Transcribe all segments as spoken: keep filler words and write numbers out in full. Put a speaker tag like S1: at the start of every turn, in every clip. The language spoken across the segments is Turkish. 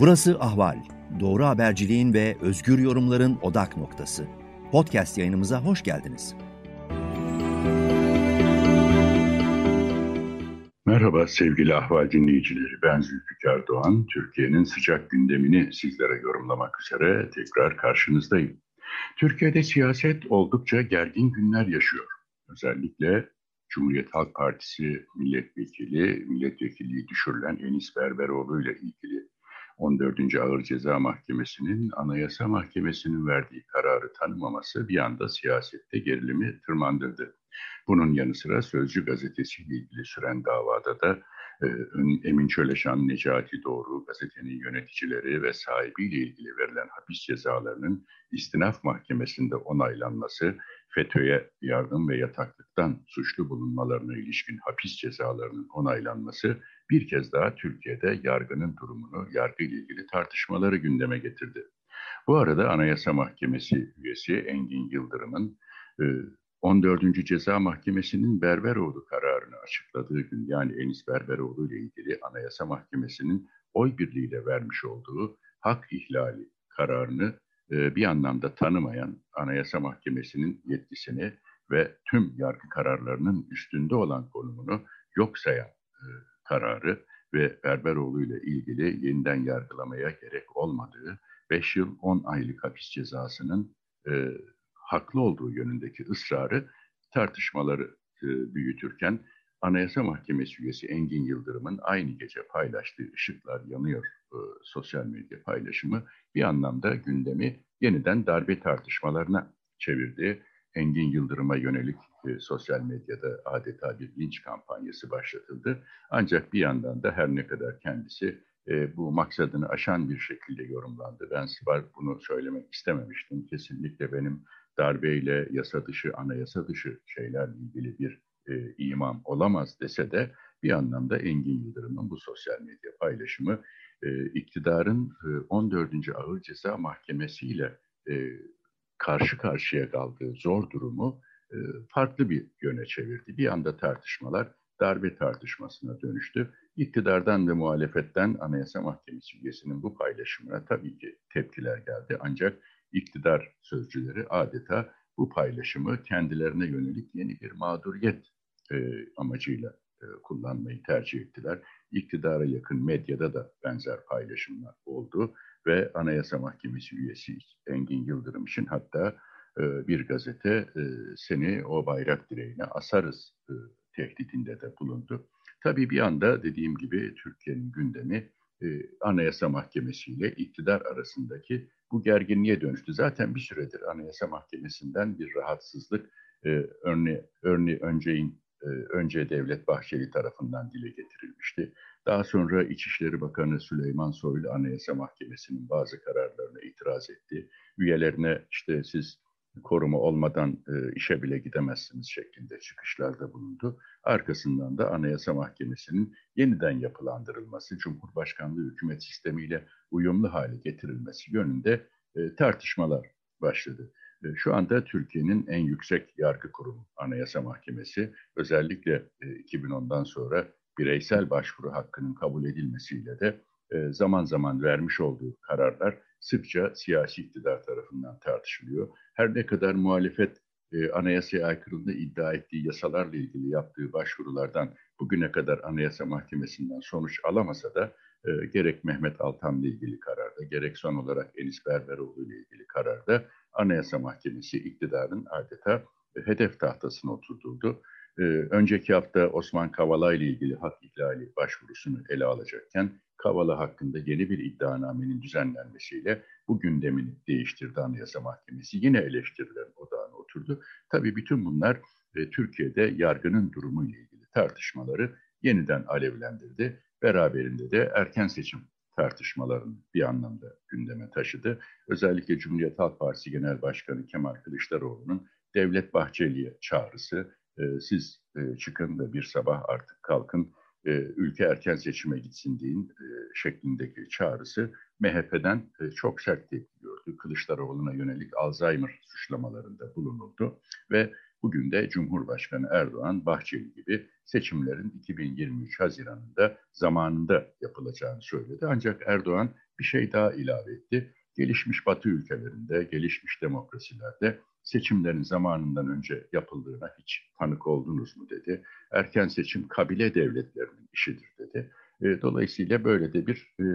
S1: Burası Ahval. Doğru haberciliğin ve özgür yorumların odak noktası. Podcast yayınımıza hoş geldiniz.
S2: Merhaba sevgili Ahval dinleyicileri. Ben Zülfikar Doğan. Türkiye'nin sıcak gündemini sizlere yorumlamak üzere tekrar karşınızdayım. Türkiye'de siyaset oldukça gergin günler yaşıyor. Özellikle Cumhuriyet Halk Partisi milletvekili, milletvekilliği düşürülen Enis Berberoğlu ile ilgili on dördüncü Ağır Ceza Mahkemesi'nin Anayasa Mahkemesi'nin verdiği kararı tanımaması bir anda siyasette gerilimi tırmandırdı. Bunun yanı sıra Sözcü gazetesiyle ilgili süren davada da e, Emin Çöleşan, Necati Doğru gazetenin yöneticileri ve sahibiyle ilgili verilen hapis cezalarının istinaf mahkemesinde onaylanması, FETÖ'ye yardım ve yataklıktan suçlu bulunmalarına ilişkin hapis cezalarının onaylanması bir kez daha Türkiye'de yargının durumunu, yargı ile ilgili tartışmaları gündeme getirdi. Bu arada Anayasa Mahkemesi üyesi Engin Yıldırım'ın e, on dördüncü Ceza Mahkemesi'nin Berberoğlu kararını açıkladığı gün, yani Enis Berberoğlu ile ilgili Anayasa Mahkemesi'nin oy birliğiyle vermiş olduğu hak ihlali kararını e, bir anlamda tanımayan, Anayasa Mahkemesi'nin yetkisini ve tüm yargı kararlarının üstünde olan konumunu yok sayan e, kararı ve Berberoğlu ile ilgili yeniden yargılamaya gerek olmadığı beş yıl on aylık hapis cezasının e, haklı olduğu yönündeki ısrarı tartışmaları e, büyütürken Anayasa Mahkemesi üyesi Engin Yıldırım'ın aynı gece paylaştığı "Işıklar Yanıyor" e, sosyal medya paylaşımı bir anlamda gündemi yeniden darbe tartışmalarına çevirdi. Engin Yıldırım'a yönelik e, sosyal medyada adeta bir linç kampanyası başlatıldı. Ancak bir yandan da her ne kadar kendisi e, bu maksadını aşan bir şekilde yorumlandı. Ben bunu söylemek istememiştim. Kesinlikle benim darbeyle yasa dışı, anayasa dışı şeylerle ilgili bir e, imam olamaz dese de bir anlamda Engin Yıldırım'ın bu sosyal medya paylaşımı e, iktidarın e, on dördüncü Ağır Ceza Mahkemesi ile e, karşı karşıya kaldığı zor durumu e, farklı bir yöne çevirdi. Bir anda tartışmalar darbe tartışmasına dönüştü. İktidardan ve muhalefetten Anayasa Mahkemesi üyesinin bu paylaşımına tabii ki tepkiler geldi. Ancak iktidar sözcüleri adeta bu paylaşımı kendilerine yönelik yeni bir mağduriyet e, amacıyla e, kullanmayı tercih ettiler. İktidara yakın medyada da benzer paylaşımlar oldu ve Anayasa Mahkemesi üyesi Engin Yıldırım için hatta e, bir gazete e, seni o bayrak direğine asarız e, tehditinde de bulundu. Tabii bir anda dediğim gibi Türkiye'nin gündemi e, Anayasa Mahkemesi ile iktidar arasındaki bu gerginliğe dönüştü. Zaten bir süredir Anayasa Mahkemesi'nden bir rahatsızlık e, örne, örne önceyin e, önce Devlet Bahçeli tarafından dile getirilmişti. Daha sonra İçişleri Bakanı Süleyman Soylu Anayasa Mahkemesi'nin bazı kararlarına itiraz etti. Üyelerine işte siz koruma olmadan e, işe bile gidemezsiniz şeklinde çıkışlarda bulundu. Arkasından da Anayasa Mahkemesi'nin yeniden yapılandırılması, Cumhurbaşkanlığı hükümet sistemiyle uyumlu hale getirilmesi yönünde e, tartışmalar başladı. E, şu anda Türkiye'nin en yüksek yargı kurumu Anayasa Mahkemesi, özellikle e, iki bin ondan sonra bireysel başvuru hakkının kabul edilmesiyle de e, zaman zaman vermiş olduğu kararlar sıkça siyasi iktidar tarafından tartışılıyor. Her ne kadar muhalefet e, anayasaya aykırılığı iddia ettiği yasalarla ilgili yaptığı başvurulardan bugüne kadar Anayasa Mahkemesi'nden sonuç alamasa da e, gerek Mehmet Altan'la ilgili kararda, gerek son olarak Enis Berberoğlu ile ilgili kararda Anayasa Mahkemesi iktidarın adeta e, hedef tahtasına oturtuldu. E, önceki hafta Osman Kavala ile ilgili hak ihlali başvurusunu ele alacakken Kavala hakkında yeni bir iddianamenin düzenlenmesiyle bu gündemini değiştirdi Anayasa Mahkemesi. Yine eleştirilerin odağına oturdu. Tabii bütün bunlar e, Türkiye'de yargının durumu ile ilgili tartışmaları yeniden alevlendirdi. Beraberinde de erken seçim tartışmalarını bir anlamda gündeme taşıdı. Özellikle Cumhuriyet Halk Partisi Genel Başkanı Kemal Kılıçdaroğlu'nun Devlet Bahçeli'ye çağrısı, e, siz e, çıkın da bir sabah artık kalkın, e, ülke erken seçime gitsin deyin e, şeklindeki çağrısı M H P'den e, çok sert tepki gördü. Kılıçdaroğlu'na yönelik Alzheimer suçlamalarında bulunuldu ve bugün de Cumhurbaşkanı Erdoğan, Bahçeli gibi seçimlerin iki bin yirmi üç Haziran'ında zamanında yapılacağını söyledi. Ancak Erdoğan bir şey daha ilave etti. Gelişmiş Batı ülkelerinde, gelişmiş demokrasilerde seçimlerin zamanından önce yapıldığına hiç tanık oldunuz mu dedi. Erken seçim kabile devletlerinin işidir dedi. E, dolayısıyla böyle de bir e,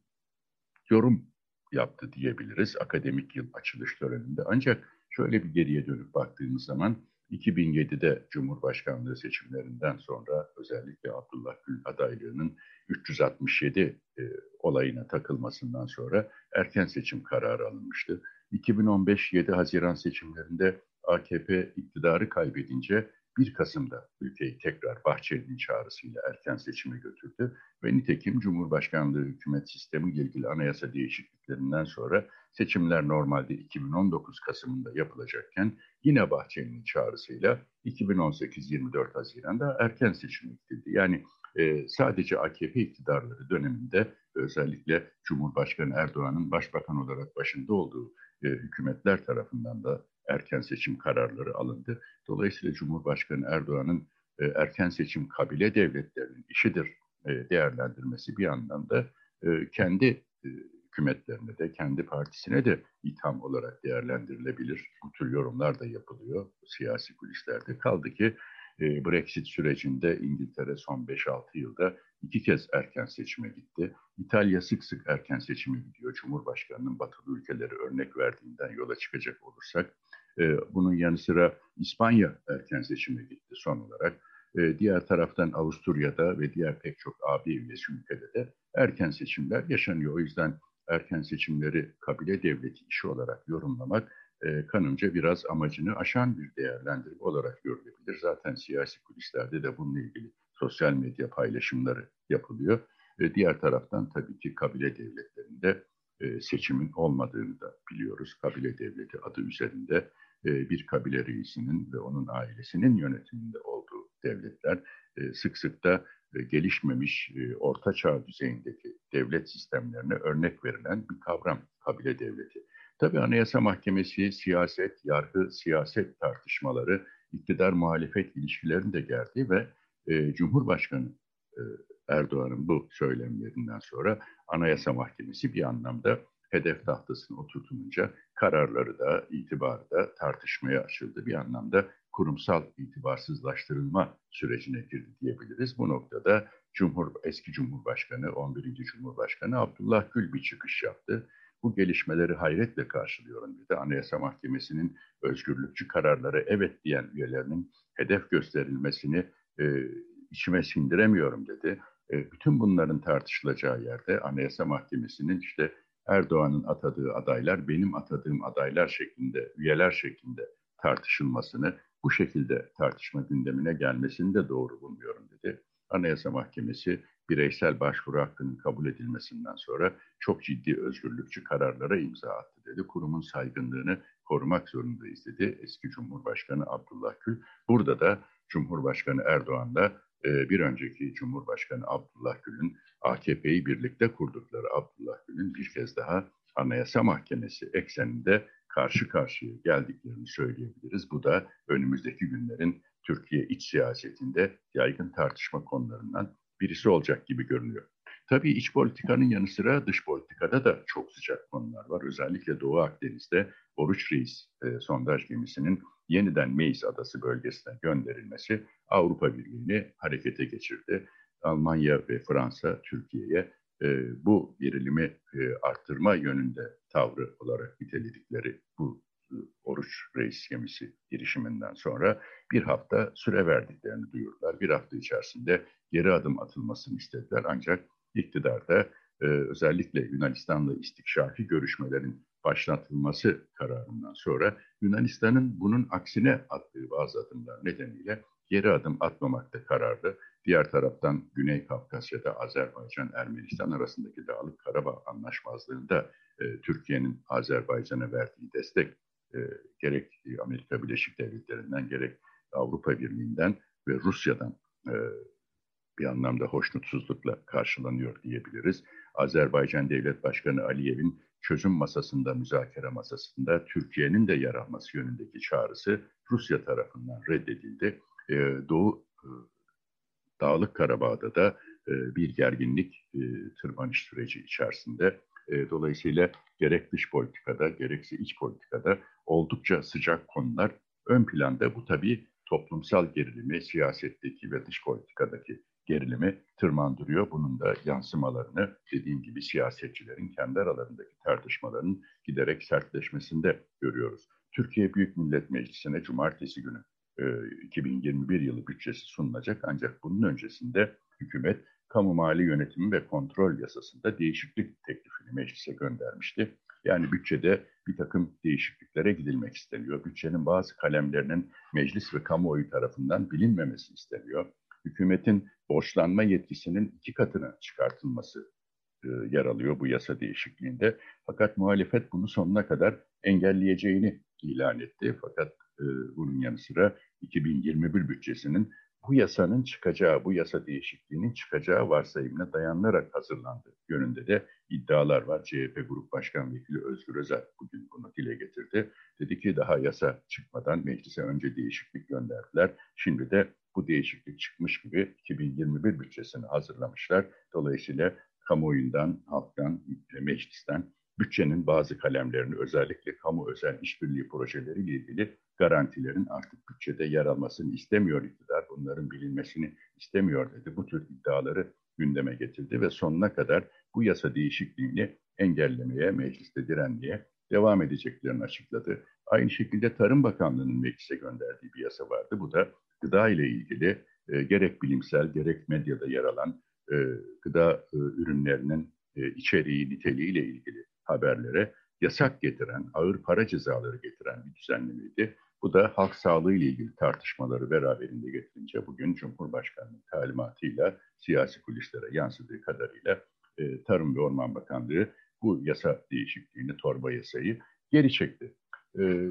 S2: yorum yaptı diyebiliriz akademik yıl açılış töreninde. Ancak şöyle bir geriye dönüp baktığımız zaman iki bin yedide Cumhurbaşkanlığı seçimlerinden sonra özellikle Abdullah Gül adaylığının üç yüz altmış yedi e, olayına takılmasından sonra erken seçim kararı alınmıştı. iki bin on beş yedi Haziran seçimlerinde A K P iktidarı kaybedince bir Kasım'da ülkeyi tekrar Bahçeli'nin çağrısıyla erken seçime götürdü. Ve nitekim Cumhurbaşkanlığı hükümet sistemi ile ilgili anayasa değişikliklerinden sonra seçimler normalde iki bin on dokuz Kasım'ında yapılacakken yine Bahçeli'nin çağrısıyla iki bin on sekiz yirmi dört Haziran'da erken seçime gidildi. Yani e, sadece A K P iktidarları döneminde özellikle Cumhurbaşkanı Erdoğan'ın başbakan olarak başında olduğu e, hükümetler tarafından da erken seçim kararları alındı. Dolayısıyla Cumhurbaşkanı Erdoğan'ın e, erken seçim kabile devletlerinin işidir e, değerlendirmesi bir yandan da e, kendi e, hükümetlerine de, kendi partisine de itham olarak değerlendirilebilir. Bu tür yorumlar da yapılıyor siyasi kulislerde. Kaldı ki e, Brexit sürecinde İngiltere son beş altı yılda iki kez erken seçime gitti. İtalya sık sık erken seçime gidiyor. Cumhurbaşkanının batılı ülkeleri örnek verdiğinden yola çıkacak olursak. E, bunun yanı sıra İspanya erken seçime gitti son olarak. E, diğer taraftan Avusturya'da ve diğer pek çok A B üyesi ülkede de erken seçimler yaşanıyor. O yüzden erken seçimleri kabile devleti işi olarak yorumlamak e, kanımca biraz amacını aşan bir değerlendirme olarak görülebilir. Zaten siyasi kulislerde de bununla ilgili sosyal medya paylaşımları yapılıyor. E, diğer taraftan tabii ki kabile devletlerinde e, seçimin olmadığını da biliyoruz. Kabile devleti adı üzerinde e, bir kabile reisinin ve onun ailesinin yönetiminde olduğu devletler e, sık sık da e, gelişmemiş e, orta çağ düzeyindeki devlet sistemlerine örnek verilen bir kavram kabile devleti. Tabii Anayasa Mahkemesi siyaset, yargı, siyaset tartışmaları, iktidar muhalefet ilişkilerini de gerdi ve e, Cumhurbaşkanı e, Erdoğan'ın bu söylemlerinden sonra Anayasa Mahkemesi bir anlamda hedef tahtasına oturtununca kararları da, itibarı da tartışmaya açıldı. Bir anlamda kurumsal itibarsızlaştırılma sürecine girdi diyebiliriz. Bu noktada Cumhur, eski Cumhurbaşkanı, on birinci Cumhurbaşkanı Abdullah Gül bir çıkış yaptı. Bu gelişmeleri hayretle karşılıyorum dedi. Anayasa Mahkemesi'nin özgürlükçü kararlara evet diyen üyelerinin hedef gösterilmesini e, içime sindiremiyorum dedi. E, bütün bunların tartışılacağı yerde Anayasa Mahkemesi'nin işte Erdoğan'ın atadığı adaylar benim atadığım adaylar şeklinde, üyeler şeklinde tartışılmasını, bu şekilde tartışma gündemine gelmesini de doğru bulmuyorum dedi. Anayasa Mahkemesi bireysel başvuru hakkının kabul edilmesinden sonra çok ciddi özgürlükçü kararlara imza attı dedi. Kurumun saygınlığını korumak zorundayız dedi eski Cumhurbaşkanı Abdullah Gül. Burada da Cumhurbaşkanı Erdoğan'la e, bir önceki Cumhurbaşkanı Abdullah Gül'ün A K P'yi birlikte kurdukları Abdullah Gül'ün bir kez daha Anayasa Mahkemesi ekseninde karşı karşıya geldiklerini söyleyebiliriz. Bu da önümüzdeki günlerin Türkiye iç siyasetinde yaygın tartışma konularından birisi olacak gibi görünüyor. Tabii iç politikanın yanı sıra dış politikada da çok sıcak konular var. Özellikle Doğu Akdeniz'de Oruç Reis e, sondaj gemisinin yeniden Meis Adası bölgesine gönderilmesi Avrupa Birliği'ni harekete geçirdi. Almanya ve Fransa Türkiye'ye e, bu gerilimi e, arttırma yönünde tavrı olarak niteledikleri bu e, Oruç Reis gemisi girişiminden sonra bir hafta süre verdiklerini duyurdular. Bir hafta içerisinde geri adım atılmasını istediler. Ancak iktidarda e, özellikle Yunanistan'la istikşafi görüşmelerin başlatılması kararından sonra Yunanistan'ın bunun aksine attığı bazı adımlar nedeniyle geri adım atmamakta kararlı. Diğer taraftan Güney Kafkasya'da Azerbaycan-Ermenistan arasındaki Dağlık Karabağ Anlaşmazlığı'nda e, Türkiye'nin Azerbaycan'a verdiği destek e, gerek Amerika Birleşik Devletleri'nden gerek Avrupa Birliği'nden ve Rusya'dan e, bir anlamda hoşnutsuzlukla karşılanıyor diyebiliriz. Azerbaycan Devlet Başkanı Aliyev'in çözüm masasında, müzakere masasında Türkiye'nin de yer alması yönündeki çağrısı Rusya tarafından reddedildi. Ee, Doğu e, Dağlık Karabağ'da da e, bir gerginlik e, tırmanış süreci içerisinde E, dolayısıyla gerek dış politikada gerekse iç politikada oldukça sıcak konular ön planda. Bu tabii toplumsal gerilimi, siyasetteki ve dış politikadaki gerilimi tırmandırıyor. Bunun da yansımalarını dediğim gibi siyasetçilerin kendi aralarındaki tartışmaların giderek sertleşmesinde görüyoruz. Türkiye Büyük Millet Meclisi'ne cumartesi günü e, iki bin yirmi bir yılı bütçesi sunulacak, ancak bunun öncesinde hükümet kamu mali yönetimi ve kontrol yasasında değişiklik teklifini meclise göndermişti. Yani bütçede bir takım değişikliklere gidilmek isteniyor. Bütçenin bazı kalemlerinin meclis ve kamuoyu tarafından bilinmemesi isteniyor. Hükümetin borçlanma yetkisinin iki katına çıkartılması e, yer alıyor bu yasa değişikliğinde. Fakat muhalefet bunu sonuna kadar engelleyeceğini ilan etti. Fakat e, bunun yanı sıra iki bin yirmi bir bütçesinin bu yasanın çıkacağı, bu yasa değişikliğinin çıkacağı varsayımına dayanılarak hazırlandığı yönünde de iddialar var. C H P Grup Başkan Vekili Özgür Özel bugün bunu dile getirdi. Dedi ki daha yasa çıkmadan meclise önce değişiklik gönderdiler. Şimdi de bu değişiklik çıkmış gibi iki bin yirmi bir bütçesini hazırlamışlar. Dolayısıyla kamuoyundan, halktan, meclisten bütçenin bazı kalemlerini, özellikle kamu özel işbirliği projeleriyle ilgili garantilerin artık bütçede yer almasını istemiyor iktidar. Bunların bilinmesini istemiyor dedi. Bu tür iddiaları gündeme getirdi ve sonuna kadar bu yasa değişikliğini engellemeye, mecliste direnmeye devam edeceklerini açıkladı. Aynı şekilde Tarım Bakanlığı'nın meclise gönderdiği bir yasa vardı. Bu da gıda ile ilgili e, gerek bilimsel gerek medyada yer alan e, gıda e, ürünlerinin e, içeriği, niteliği ile ilgili haberlere yasak getiren, ağır para cezaları getiren bir düzenlemeydi. Bu da halk sağlığı ile ilgili tartışmaları beraberinde getirince bugün Cumhurbaşkanı'nın talimatıyla siyasi kulislere yansıdığı kadarıyla e, Tarım ve Orman Bakanlığı bu yasa değişikliğini, torba yasayı geri çekti. E,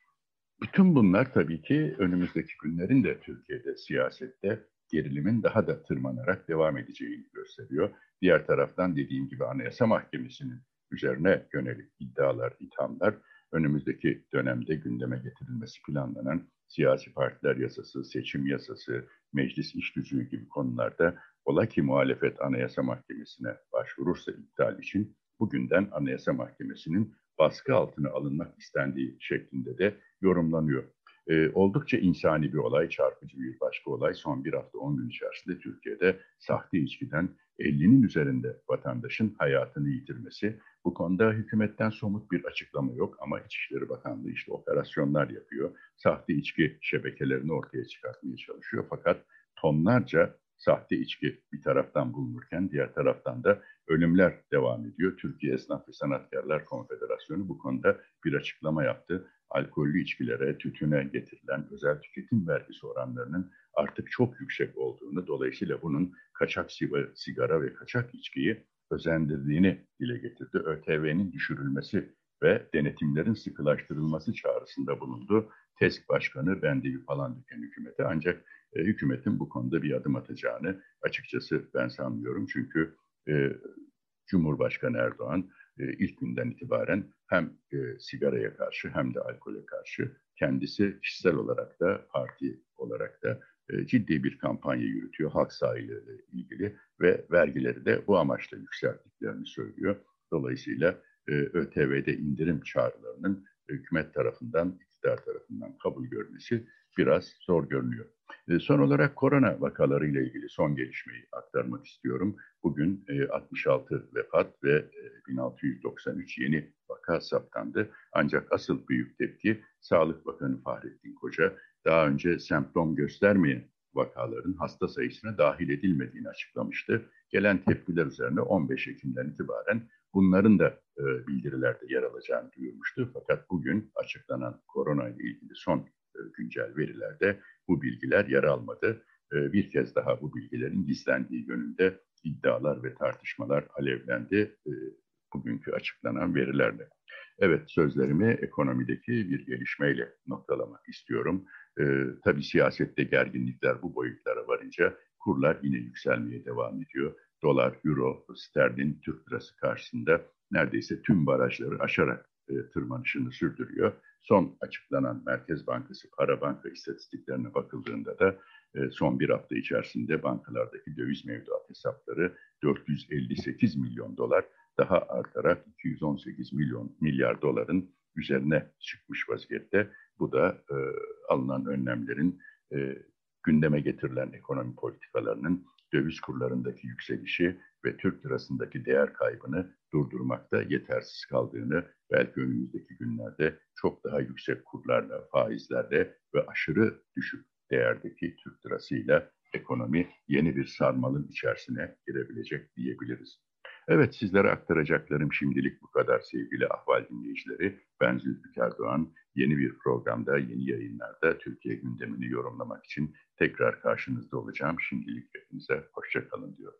S2: bütün bunlar tabii ki önümüzdeki günlerin de Türkiye'de siyasette gerilimin daha da tırmanarak devam edeceğini gösteriyor. Diğer taraftan dediğim gibi Anayasa Mahkemesi'nin üzerine yönelik iddialar, ithamlar, önümüzdeki dönemde gündeme getirilmesi planlanan siyasi partiler yasası, seçim yasası, meclis iş tüzüğü gibi konularda ola ki muhalefet Anayasa Mahkemesi'ne başvurursa iptal için bugünden Anayasa Mahkemesi'nin baskı altına alınmak istendiği şeklinde de yorumlanıyor. Ee, oldukça insani bir olay, çarpıcı bir başka olay. Son bir hafta on gün içerisinde Türkiye'de sahte içkiden ellinin üzerinde vatandaşın hayatını yitirmesi. Bu konuda hükümetten somut bir açıklama yok ama İçişleri Bakanlığı işte operasyonlar yapıyor. Sahte içki şebekelerini ortaya çıkartmaya çalışıyor. Fakat tonlarca sahte içki bir taraftan bulunurken diğer taraftan da ölümler devam ediyor. Türkiye Esnaf ve Sanatkarlar Konfederasyonu bu konuda bir açıklama yaptı. Alkollü içkilere, tütüne getirilen özel tüketim vergisi oranlarının artık çok yüksek olduğunu, dolayısıyla bunun kaçak sigara ve kaçak içkiyi özendirdiğini dile getirdi. ÖTV'nin düşürülmesi ve denetimlerin sıkılaştırılması çağrısında bulundu. TESK Başkanı Bendevi Palandöken hükümete, ancak e, hükümetin bu konuda bir adım atacağını açıkçası ben sanmıyorum. Çünkü e, Cumhurbaşkanı Erdoğan e, ilk günden itibaren hem e, sigaraya karşı hem de alkole karşı kendisi kişisel olarak da parti olarak da e, ciddi bir kampanya yürütüyor halk sağlığıyla ilgili ve vergileri de bu amaçla yükselttiklerini söylüyor. Dolayısıyla e, ÖTV'de indirim çağrılarının hükümet tarafından, iktidar tarafından kabul görmesi biraz zor görünüyor. E, son olarak korona vakalarıyla ilgili son gelişmeyi aktarmak istiyorum. Bugün e, altmış altı vefat ve e, bin altı yüz doksan üç yeni vaka saptandı. Ancak asıl büyük tepki Sağlık Bakanı Fahrettin Koca daha önce semptom göstermeyen vakaların hasta sayısına dahil edilmediğini açıklamıştı. Gelen tepkiler üzerine on beş Ekim'den itibaren bunların da e, bildirilerde yer alacağını duyurmuştu. Fakat bugün açıklanan korona ile ilgili son e, güncel verilerde bu bilgiler yer almadı. E, bir kez daha bu bilgilerin gizlendiği yönünde iddialar ve tartışmalar alevlendi e, bugünkü açıklanan verilerle. Evet, sözlerimi ekonomideki bir gelişmeyle noktalamak istiyorum. E, tabii siyasette gerginlikler bu boyutlara varınca kurlar yine yükselmeye devam ediyor. Dolar, euro, sterlin, Türk lirası karşısında neredeyse tüm barajları aşarak e, tırmanışını sürdürüyor. Son açıklanan Merkez Bankası Para Banka istatistiklerine bakıldığında da e, son bir hafta içerisinde bankalardaki döviz mevduat hesapları dört yüz elli sekiz milyon dolar, daha artarak iki yüz on sekiz milyon milyar doların üzerine çıkmış vaziyette. Bu da e, alınan önlemlerin, e, gündeme getirilen ekonomi politikalarının döviz kurlarındaki yükselişi ve Türk lirasındaki değer kaybını durdurmakta yetersiz kaldığını, belki önümüzdeki günlerde çok daha yüksek kurlarla, faizlerle ve aşırı düşük değerdeki Türk lirasıyla ekonomi yeni bir sarmalın içerisine girebilecek diyebiliriz. Evet, sizlere aktaracaklarım şimdilik bu kadar sevgili Ahval dinleyicileri. Ben Zülfikar Doğan. Yeni bir programda, yeni yayınlarda Türkiye gündemini yorumlamak için tekrar karşınızda olacağım. Şimdilik hepinize hoşça kalın diyorum.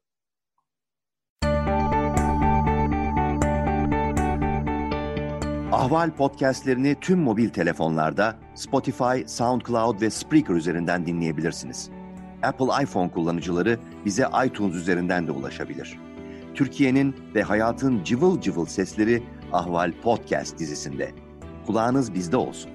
S1: Ahval podcastlerini tüm mobil telefonlarda Spotify, SoundCloud ve Spreaker üzerinden dinleyebilirsiniz. Apple iPhone kullanıcıları bize iTunes üzerinden de ulaşabilir. Türkiye'nin ve hayatın cıvıl cıvıl sesleri Ahval Podcast dizisinde. Kulağınız bizde olsun.